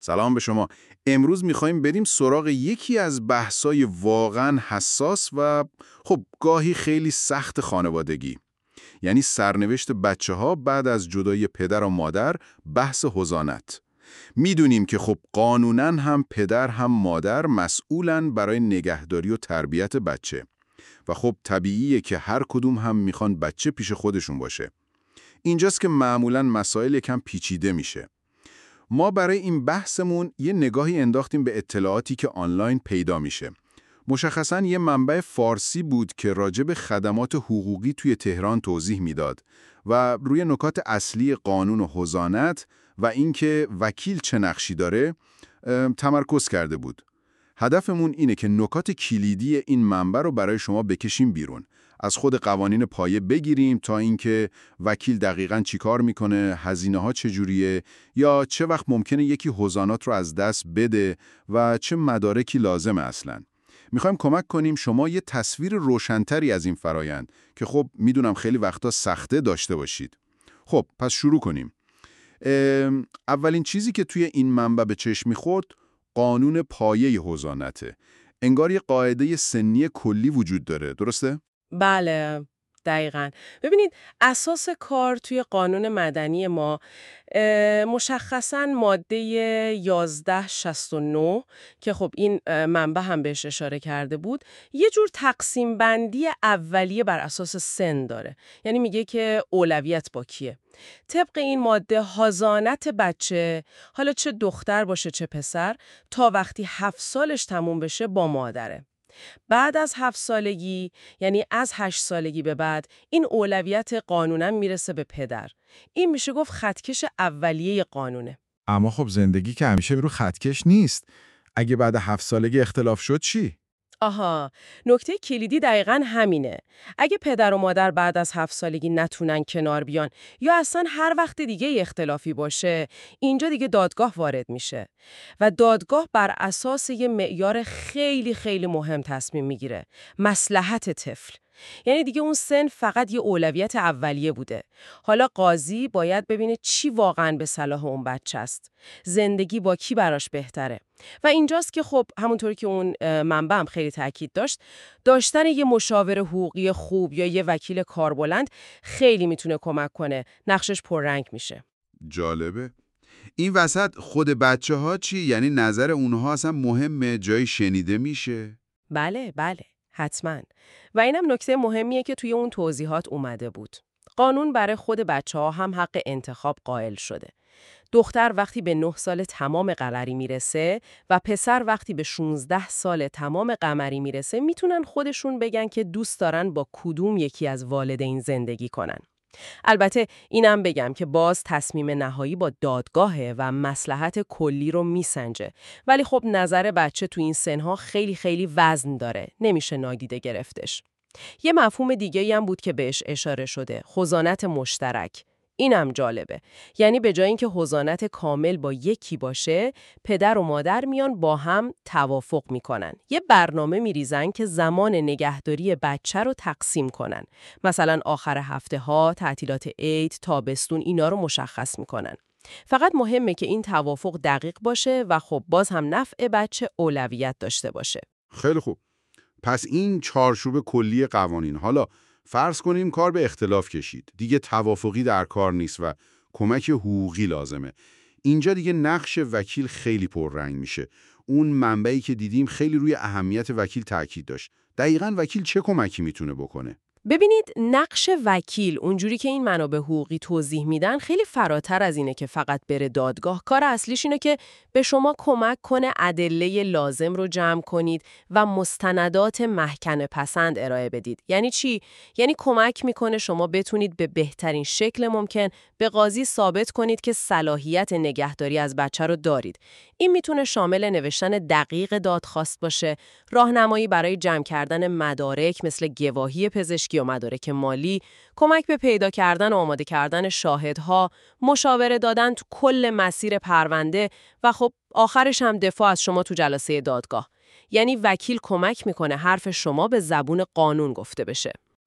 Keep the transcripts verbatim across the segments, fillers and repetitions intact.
سلام به شما. امروز میخوایم بریم سراغ یکی از بحثای واقعا حساس و خب گاهی خیلی سخت خانوادگی. یعنی سرنوشت بچه ها بعد از جدایی پدر و مادر، بحث حضانت. میدونیم که خب قانوناً هم پدر هم مادر مسئولن برای نگهداری و تربیت بچه. و خب طبیعیه که هر کدوم هم میخوان بچه پیش خودشون باشه. اینجاست که معمولاً مسائل یکم پیچیده میشه. ما برای این بحثمون یه نگاهی انداختیم به اطلاعاتی که آنلاین پیدا میشه. مشخصاً یه منبع فارسی بود که راجع به خدمات حقوقی توی تهران توضیح میداد و روی نکات اصلی قانون و حضانت و اینکه وکیل چه نقشی داره تمرکز کرده بود. هدفمون اینه که نکات کلیدی این منبع رو برای شما بکشیم بیرون. از خود قوانین پایه بگیریم تا اینکه وکیل دقیقاً چی کار میکنه، هزینه ها چجوریه یا چه وقت ممکنه یکی حضانت رو از دست بده و چه مدارکی لازمه اصلاً. میخوایم کمک کنیم شما یه تصویر روشن‌تری از این فرایند که خب میدونم خیلی وقتا سخته داشته باشید. خب پس شروع کنیم. اولین چیزی که توی این منبع به چشم میخورد قانون پایه حضانته. انگار یه قاعده سنی کلی وجود داره، درسته؟ بله، دقیقاً. ببینید اساس کار توی قانون مدنی ما مشخصاً ماده یازده شصت و نه که خب این منبع هم بهش اشاره کرده بود، یه جور تقسیم بندی اولیه بر اساس سن داره. یعنی میگه که اولویت با کیه. طبق این ماده حضانت بچه، حالا چه دختر باشه چه پسر، تا وقتی هفت سالش تموم بشه با مادره. بعد از هفت سالگی، یعنی از هشت سالگی به بعد، این اولویت قانونا میرسه به پدر. این میشه گفت خطکش اولیه قانونه. اما خب زندگی که همیشه رو خطکش نیست. اگه بعد هفت سالگی اختلاف شد چی؟ آها، نکته کلیدی دقیقاً همینه. اگه پدر و مادر بعد از هفت سالگی نتونن کنار بیان یا اصلا هر وقت دیگه اختلافی باشه، اینجا دیگه دادگاه وارد میشه و دادگاه بر اساس یه معیار خیلی خیلی مهم تصمیم میگیره: مصلحت طفل. یعنی دیگه اون سن فقط یه اولویت اولیه بوده. حالا قاضی باید ببینه چی واقعاً به صلاح اون بچه است. زندگی با کی براش بهتره. و اینجاست که خب همونطوری که اون منبع هم خیلی تاکید داشت، داشتن یه مشاور حقوقی خوب یا یه وکیل کاربلند خیلی میتونه کمک کنه. نقشش پررنگ میشه. جالبه. این وسط خود بچه ها چی؟ یعنی نظر اونها اصلا مهمه، جایی شنیده میشه؟ بله بله، حتما. و اینم نکته مهمیه که توی اون توضیحات اومده بود. قانون برای خود بچه ها هم حق انتخاب قائل شده. دختر وقتی به نه سال تمام قمری میرسه و پسر وقتی به شانزده سال تمام قمری میرسه میتونن خودشون بگن که دوست دارن با کدوم یکی از والدین زندگی کنن. البته اینم بگم که باز تصمیم نهایی با دادگاهه و مصلحت کلی رو میسنجه، ولی خب نظر بچه تو این سنها خیلی خیلی وزن داره، نمیشه نادیده گرفتش. یه مفهوم دیگه‌ای هم بود که بهش اشاره شده: حضانت مشترک. اینم جالبه. یعنی به جای اینکه حضانت کامل با یکی باشه، پدر و مادر میان با هم توافق میکنن. یه برنامه میریزن که زمان نگهداری بچه رو تقسیم کنن. مثلا آخر هفته ها، تعطیلات عید، تابستون، اینا رو مشخص میکنن. فقط مهمه که این توافق دقیق باشه و خب باز هم نفع بچه اولویت داشته باشه. خیلی خوب. پس این چارچوب کلی قوانین. حالا فرض کنیم کار به اختلاف کشید. دیگه توافقی در کار نیست و کمک حقوقی لازمه. اینجا دیگه نقش وکیل خیلی پررنگ میشه. اون منبعی که دیدیم خیلی روی اهمیت وکیل تاکید داشت. دقیقاً وکیل چه کمکی میتونه بکنه؟ ببینید نقش وکیل اونجوری که این منابع حقوقی توضیح میدن خیلی فراتر از اینه که فقط بره دادگاه. کار اصلیش اینه که به شما کمک کنه ادله لازم رو جمع کنید و مستندات محکمه پسند ارائه بدید. یعنی چی؟ یعنی کمک میکنه شما بتونید به بهترین شکل ممکن به قاضی ثابت کنید که صلاحیت نگهداری از بچه رو دارید. این میتونه شامل نوشتن دقیق دادخواست باشه، راهنمایی برای جمع کردن مدارک مثل گواهی پزشکی و مدارک مالی، کمک به پیدا کردن و آماده کردن شاهدها، مشاوره دادن تو کل مسیر پرونده و خب آخرش هم دفاع از شما تو جلسه دادگاه. یعنی وکیل کمک میکنه حرف شما به زبون قانون گفته بشه.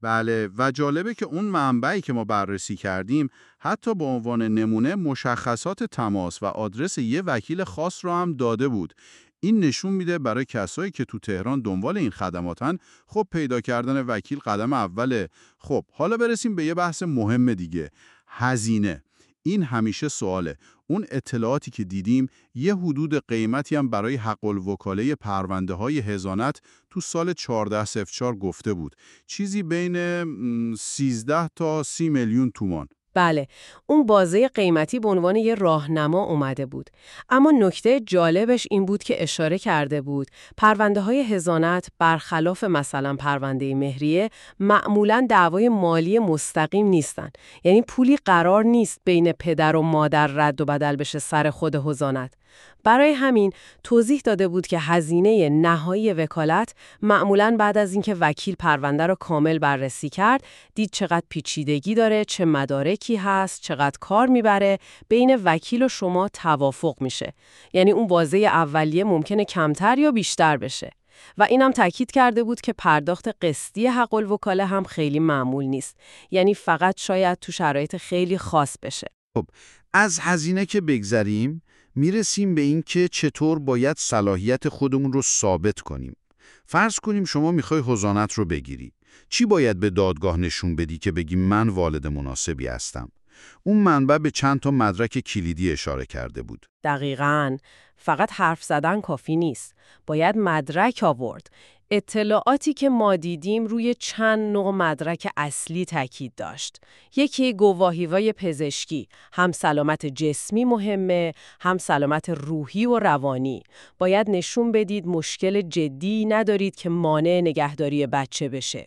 بله و جالبه که اون منبعی که ما بررسی کردیم حتی به عنوان نمونه مشخصات تماس و آدرس یه وکیل خاص رو هم داده بود. این نشون میده برای کسایی که تو تهران دنبال این خدماتن، خب پیدا کردن وکیل قدم اوله. خب حالا برسیم به یه بحث مهم دیگه، هزینه. این همیشه سواله. اون اطلاعاتی که دیدیم یه حدود قیمتی هم برای حق الوکاله پرونده های حضانت تو سال چهارده صفر چهار گفته بود. چیزی بین سیزده تا سی میلیون تومان. بله، اون بازه قیمتی به عنوان یه راهنما اومده بود. اما نکته جالبش این بود که اشاره کرده بود پرونده های حضانت برخلاف مثلا پرونده مهریه معمولاً دعوای مالی مستقیم نیستن. یعنی پولی قرار نیست بین پدر و مادر رد و بدل بشه سر خود حضانت. برای همین توضیح داده بود که هزینه نهایی وکالت معمولاً بعد از اینکه وکیل پرونده رو کامل بررسی کرد، دید چقدر پیچیدگی داره، چه مدارکی هست، چقدر کار میبره، بین وکیل و شما توافق میشه. یعنی اون بازه اولیه ممکنه کمتر یا بیشتر بشه. و اینم تاکید کرده بود که پرداخت قسطی حق الوکاله هم خیلی معمول نیست. یعنی فقط شاید تو شرایط خیلی خاص بشه. خب از هزینه که بگذریم، میرسیم به این که چطور باید صلاحیت خودمون رو ثابت کنیم. فرض کنیم شما میخوای حضانت رو بگیری. چی باید به دادگاه نشون بدی که بگی من والد مناسبی هستم؟ اون منبع به چند تا مدرک کلیدی اشاره کرده بود. دقیقاً. فقط حرف زدن کافی نیست. باید مدرک آورد. اطلاعاتی که ما دیدیم روی چند نوع مدرک اصلی تاکید داشت. یکی گواهی‌های پزشکی، هم سلامت جسمی مهمه، هم سلامت روحی و روانی. باید نشون بدید مشکل جدی ندارید که مانع نگهداری بچه بشه.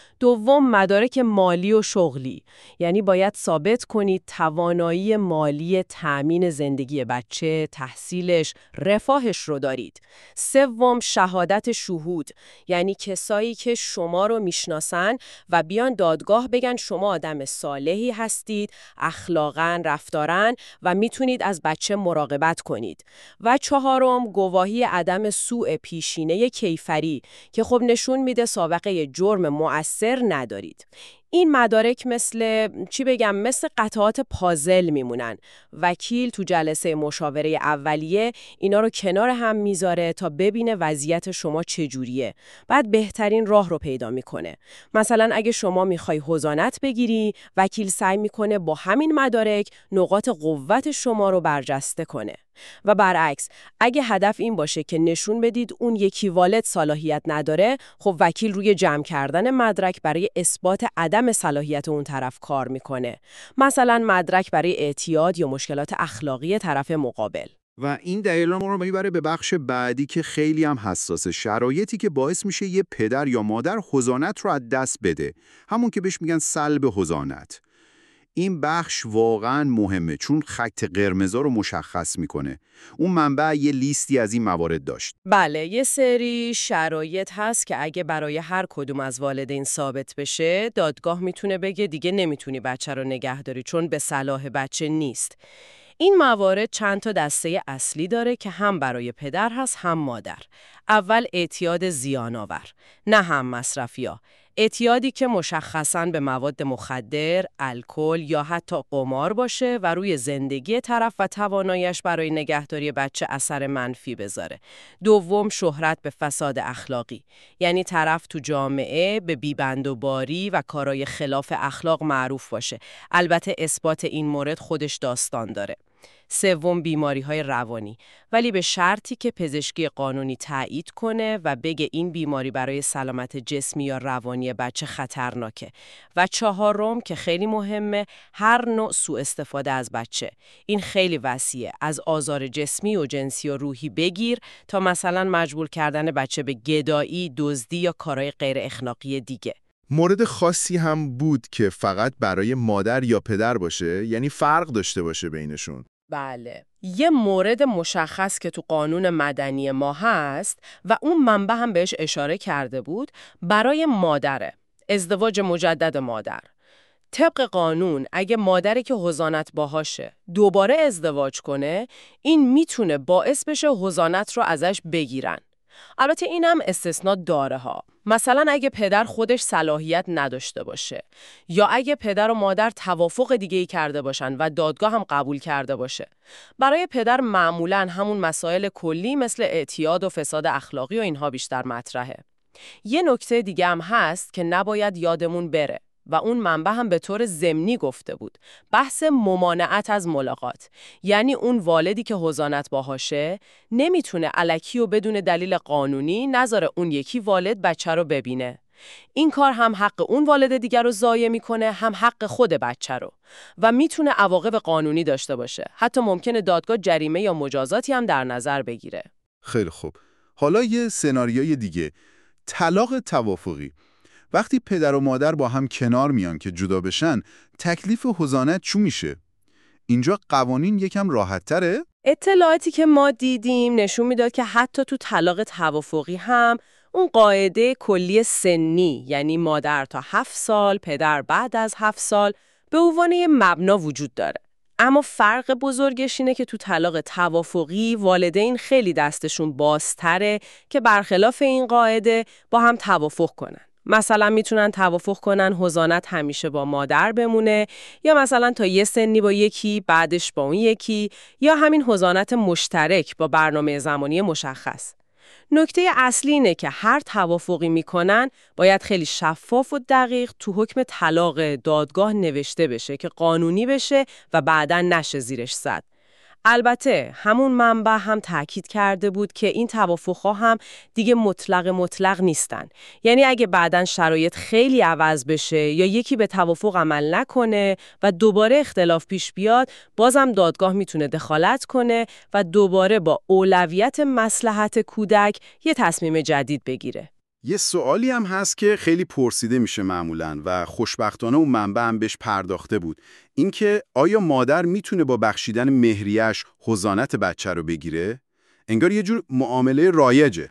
دوم مدارک مالی و شغلی، یعنی باید ثابت کنید توانایی مالی تأمین زندگی بچه، تحصیلش، رفاهش رو دارید. سوم شهادت شهود، یعنی کسایی که شما رو میشناسن و بیان دادگاه بگن شما آدم صالحی هستید، اخلاقاً، رفتارن و میتونید از بچه مراقبت کنید. و چهارم گواهی عدم سوء پیشینه کیفری که خب نشون میده سابقه جرم مؤثر ندارید. این مدارک مثل چی بگم مثل قطعات پازل میمونن. وکیل تو جلسه مشاوره اولیه اینا رو کنار هم میذاره تا ببینه وضعیت شما چجوریه. بعد بهترین راه رو پیدا میکنه. مثلا اگه شما میخوای حضانت بگیری، وکیل سعی میکنه با همین مدارک نقاط قوت شما رو برجسته کنه. و برعکس، اگه هدف این باشه که نشون بدید اون یکی والد صلاحیت نداره، خب وکیل روی جمع کردن مدرک برای اثبات عدم صلاحیت اون طرف کار میکنه. مثلا مدرک برای اعتیاد یا مشکلات اخلاقی طرف مقابل. و این دلیل ما رو میبره به بخش بعدی که خیلی هم حساسه، شرایطی که باعث میشه یه پدر یا مادر حضانت رو از دست بده، همون که بهش میگن سلب حضانت. این بخش واقعا مهمه چون خط قرمزا رو مشخص میکنه. اون منبع یه لیستی از این موارد داشت. بله، یه سری شرایط هست که اگه برای هر کدوم از والدین ثابت بشه، دادگاه میتونه بگه دیگه نمیتونی بچه رو نگه داری چون به صلاح بچه نیست. این موارد چند تا دسته اصلی داره که هم برای پدر هست هم مادر. اول اعتیاد زیان‌آور، نه هم مصرفی‌ها. اعتیادی که مشخصاً به مواد مخدر، الکل یا حتی قمار باشه و روی زندگی طرف و تواناییش برای نگهداری بچه اثر منفی بذاره. دوم شهرت به فساد اخلاقی، یعنی طرف تو جامعه به بی‌بندوباری و کارهای خلاف اخلاق معروف باشه. البته اثبات این مورد خودش داستان داره. سوم بیماری‌های روانی، ولی به شرطی که پزشکی قانونی تایید کنه و بگه این بیماری برای سلامت جسمی یا روانی بچه خطرناکه. و چهارم که خیلی مهمه، هر نوع سوء استفاده از بچه. این خیلی وسیعه، از آزار جسمی و جنسی و روحی بگیر تا مثلا مجبور کردن بچه به گدایی، دزدی یا کارهای غیر اخلاقی دیگه. مورد خاصی هم بود که فقط برای مادر یا پدر باشه، یعنی فرق داشته باشه بینشون. بله. یه مورد مشخص که تو قانون مدنی ما هست و اون منبع هم بهش اشاره کرده بود، برای مادره. ازدواج مجدد مادر. طبق قانون اگه مادری که حضانت باهاشه دوباره ازدواج کنه، این میتونه باعث بشه حضانت رو ازش بگیرن. البته اینم استثناء داره ها. مثلا اگه پدر خودش صلاحیت نداشته باشه یا اگه پدر و مادر توافق دیگه‌ای کرده باشن و دادگاه هم قبول کرده باشه. برای پدر معمولاً همون مسائل کلی مثل اعتیاد و فساد اخلاقی و اینها بیشتر مطرحه. یه نکته دیگه هم هست که نباید یادمون بره و اون منبع هم به طور ضمنی گفته بود. بحث ممانعت از ملاقات. یعنی اون والدی که حضانت باهاشه نمیتونه الکی و بدون دلیل قانونی نذاره اون یکی والد بچه رو ببینه. این کار هم حق اون والد دیگر رو ضایع میکنه، هم حق خود بچه رو و میتونه عواقب قانونی داشته باشه. حتی ممکنه دادگاه جریمه یا مجازاتی هم در نظر بگیره. خیلی خوب. حالا یه سناریوی دیگه، طلاق توافقی. وقتی پدر و مادر با هم کنار میان که جدا بشن، تکلیف حضانت چی میشه؟ اینجا قوانین یکم راحت تره؟ اطلاعاتی که ما دیدیم نشون میداد که حتی تو طلاق توافقی هم اون قاعده کلی سنی، یعنی مادر تا هفت سال، پدر بعد از هفت سال، به عنوان یه مبنا وجود داره. اما فرق بزرگش اینه که تو طلاق توافقی والدین خیلی دستشون بازتره که برخلاف این قاعده با هم توافق کنن. مثلا میتونن توافق کنن حضانت همیشه با مادر بمونه، یا مثلا تا یه سنی با یکی، بعدش با اون یکی، یا همین حضانت مشترک با برنامه زمانی مشخص. نکته اصلی اینه که هر توافقی میکنن باید خیلی شفاف و دقیق تو حکم طلاق دادگاه نوشته بشه که قانونی بشه و بعداً نشه زیرش زد. البته همون منبع هم تاکید کرده بود که این توافق‌ها هم دیگه مطلق مطلق نیستن. یعنی اگه بعداً شرایط خیلی عوض بشه یا یکی به توافق عمل نکنه و دوباره اختلاف پیش بیاد، بازم دادگاه میتونه دخالت کنه و دوباره با اولویت مصلحت کودک یه تصمیم جدید بگیره. یه سوالی هم هست که خیلی پرسیده میشه معمولاً و خوشبختانه اون منبع هم بهش پرداخته بود. اینکه آیا مادر میتونه با بخشیدن مهریه‌اش حضانت بچه رو بگیره؟ انگار یه جور معامله رایجه.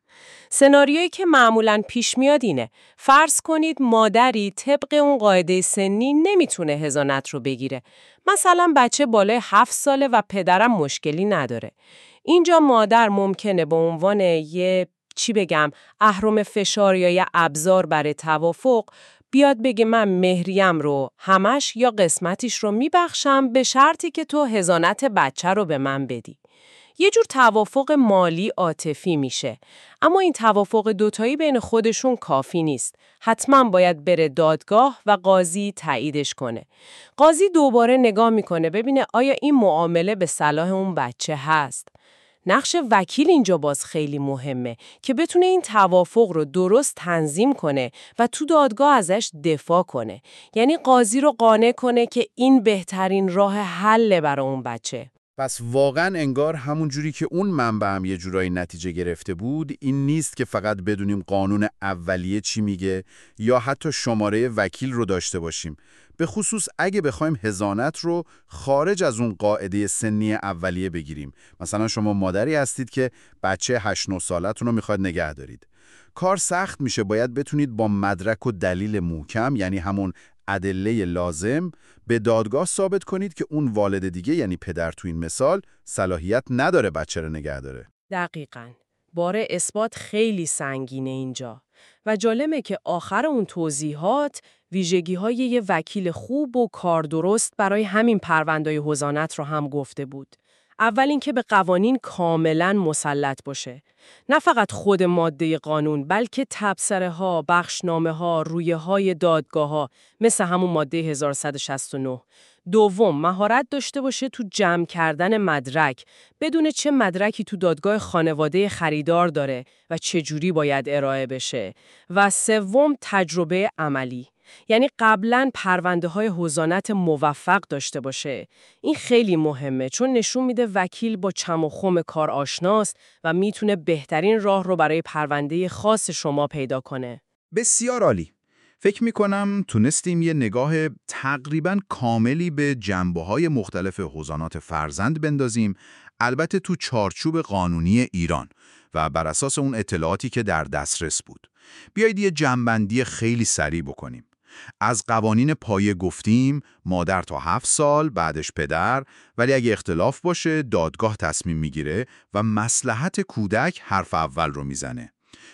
سناریویی که معمولاً پیش میاد اینه: فرض کنید مادری طبق اون قاعده سنی نمیتونه حضانت رو بگیره. مثلا بچه بالای هفت ساله و پدرم مشکلی نداره. اینجا مادر ممکنه به عنوان یه چی بگم اهرم فشار یا یه ابزار برای توافق بیاد بگه من مهریم رو همش یا قسمتیش رو میبخشم به شرطی که تو حضانت بچه رو به من بدی. یه جور توافق مالی عاطفی میشه. اما این توافق دوتایی بین خودشون کافی نیست. حتما باید بره دادگاه و قاضی تاییدش کنه. قاضی دوباره نگاه میکنه ببینه آیا این معامله به صلاح اون بچه هست. نقش وکیل اینجا باز خیلی مهمه که بتونه این توافق رو درست تنظیم کنه و تو دادگاه ازش دفاع کنه. یعنی قاضی رو قانع کنه که این بهترین راه حل برای اون بچه. پس واقعا انگار همون جوری که اون منبع هم یه جورایی نتیجه گرفته بود، این نیست که فقط بدونیم قانون اولیه چی میگه یا حتی شماره وکیل رو داشته باشیم. به خصوص اگه بخوایم حضانت رو خارج از اون قاعده سنی اولیه بگیریم. مثلا شما مادری هستید که بچه هشت نه سالتون رو میخواد نگه دارید. کار سخت میشه، باید بتونید با مدرک و دلیل محکم، یعنی همون ادله لازم، به دادگاه ثابت کنید که اون والد دیگه، یعنی پدر تو این مثال، صلاحیت نداره بچه رو نگه داره. دقیقاً. بار اثبات خیلی سنگینه اینجا. و جالبه که آخر اون توضیحات ویژگی‌های یه وکیل خوب و کار درست برای همین پرونده‌های حضانت رو هم گفته بود. اول اینکه به قوانین کاملاً مسلط باشه. نه فقط خود ماده قانون، بلکه تبصره‌ها، بخشنامه‌ها، رویه‌های دادگاه‌ها، مثل همون ماده هزار و صد و شصت و نه. دوم، مهارت داشته باشه تو جمع کردن مدرک، بدونه چه مدرکی تو دادگاه خانواده خریدار داره و چه جوری باید ارائه بشه. و سوم، تجربه عملی. یعنی قبلاً پرونده های حضانت موفق داشته باشه. این خیلی مهمه چون نشون میده وکیل با چم و خم کار آشناست و میتونه بهترین راه رو برای پرونده خاص شما پیدا کنه. بسیار عالی. فکر میکنم تونستیم یه نگاه تقریباً کاملی به جنبه‌های مختلف حضانت فرزند بندازیم، البته تو چارچوب قانونی ایران و بر اساس اون اطلاعاتی که در دسترس بود. بیایید یه جنبندی خیلی سریع بکنیم. از قوانین پایه گفتیم مادر تا هفت سال، بعدش پدر، ولی اگه اختلاف باشه دادگاه تصمیم میگیره و مصلحت کودک حرف اول رو میزنه.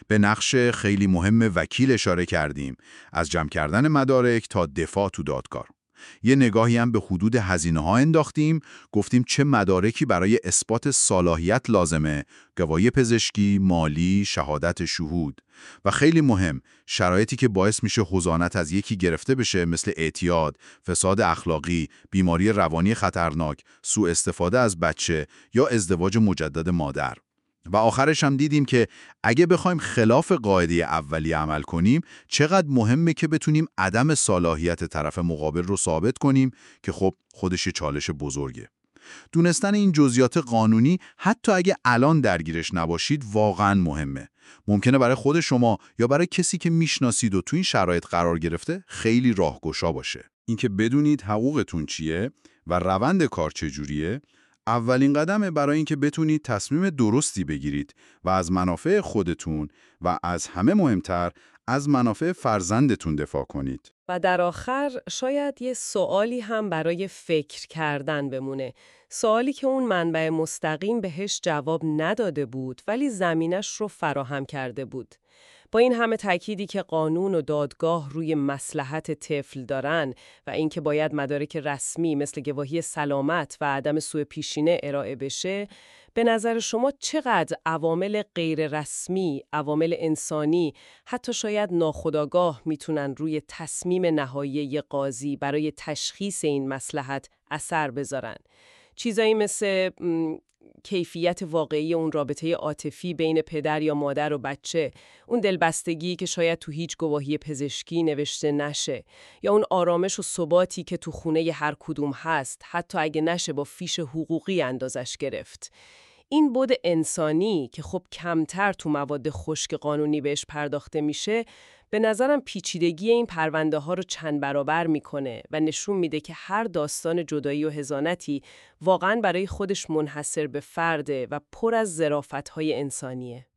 به نقش خیلی مهم وکیل اشاره کردیم، از جمع کردن مدارک تا دفاع تو دادگاه. یه نگاهی هم به حدود هزینه‌ها انداختیم، گفتیم چه مدارکی برای اثبات صلاحیت لازمه، گواهی پزشکی، مالی، شهادت شهود و خیلی مهم، شرایطی که باعث میشه حضانت از یکی گرفته بشه، مثل اعتیاد، فساد اخلاقی، بیماری روانی خطرناک، سوء استفاده از بچه یا ازدواج مجدد مادر. و آخرش هم دیدیم که اگه بخوایم خلاف قاعده اولیه عمل کنیم، چقدر مهمه که بتونیم عدم صلاحیت طرف مقابل رو ثابت کنیم که خب خودش چالش بزرگه. دونستن این جزئیات قانونی حتی اگه الان درگیرش نباشید واقعاً مهمه. ممکنه برای خود شما یا برای کسی که میشناسید و تو این شرایط قرار گرفته خیلی راهگشا باشه. اینکه بدونید حقوقتون چیه و روند کار چجوریه، اولین قدمه برای اینکه بتونید تصمیم درستی بگیرید و از منافع خودتون و از همه مهمتر از منافع فرزندتون دفاع کنید. و در آخر شاید یه سوالی هم برای فکر کردن بمونه. سوالی که اون منبع مستقیم بهش جواب نداده بود ولی زمینش رو فراهم کرده بود. با این همه تأکیدی که قانون و دادگاه روی مصلحت طفل دارن و اینکه باید مدارک رسمی مثل گواهی سلامت و عدم سوء پیشینه ارائه بشه، به نظر شما چقدر عوامل غیر رسمی، عوامل انسانی، حتی شاید ناخودآگاه میتونن روی تصمیم نهایی قاضی برای تشخیص این مصلحت اثر بذارن؟ چیزایی مثل کیفیت واقعی اون رابطه عاطفی بین پدر یا مادر و بچه، اون دلبستگی که شاید تو هیچ گواهی پزشکی نوشته نشه، یا اون آرامش و ثباتی که تو خونه هر کدوم هست، حتی اگه نشه با فیش حقوقی اندازش گرفت. این بود انسانی که خب کمتر تو مواد خشک قانونی بهش پرداخته میشه، به نظرم پیچیدگی این پرونده ها رو چند برابر میکنه و نشون میده که هر داستان جدایی و حضانتی واقعاً برای خودش منحصر به فرده و پر از ظرافت‌های انسانیه.